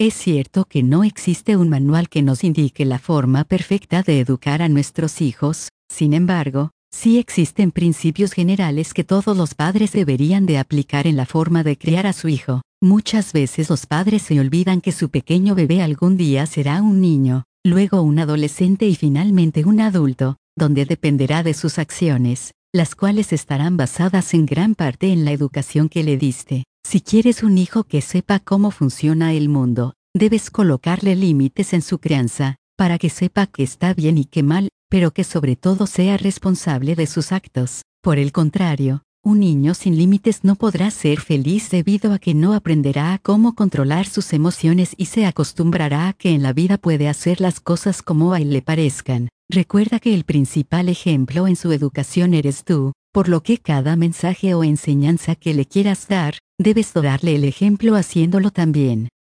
Es cierto que no existe un manual que nos indique la forma perfecta de educar a nuestros hijos, sin embargo, sí existen principios generales que todos los padres deberían de aplicar en la forma de criar a su hijo. Muchas veces los padres se olvidan que su pequeño bebé algún día será un niño, luego un adolescente y finalmente un adulto, donde dependerá de sus acciones, las cuales estarán basadas en gran parte en la educación que le diste. Si quieres un hijo que sepa cómo funciona el mundo, debes colocarle límites en su crianza, para que sepa que está bien y que mal, pero que sobre todo sea responsable de sus actos. Por el contrario, un niño sin límites no podrá ser feliz debido a que no aprenderá a cómo controlar sus emociones y se acostumbrará a que en la vida puede hacer las cosas como a él le parezcan. Recuerda que el principal ejemplo en su educación eres tú, por lo que cada mensaje o enseñanza que le quieras dar, debes darle el ejemplo haciéndolo también.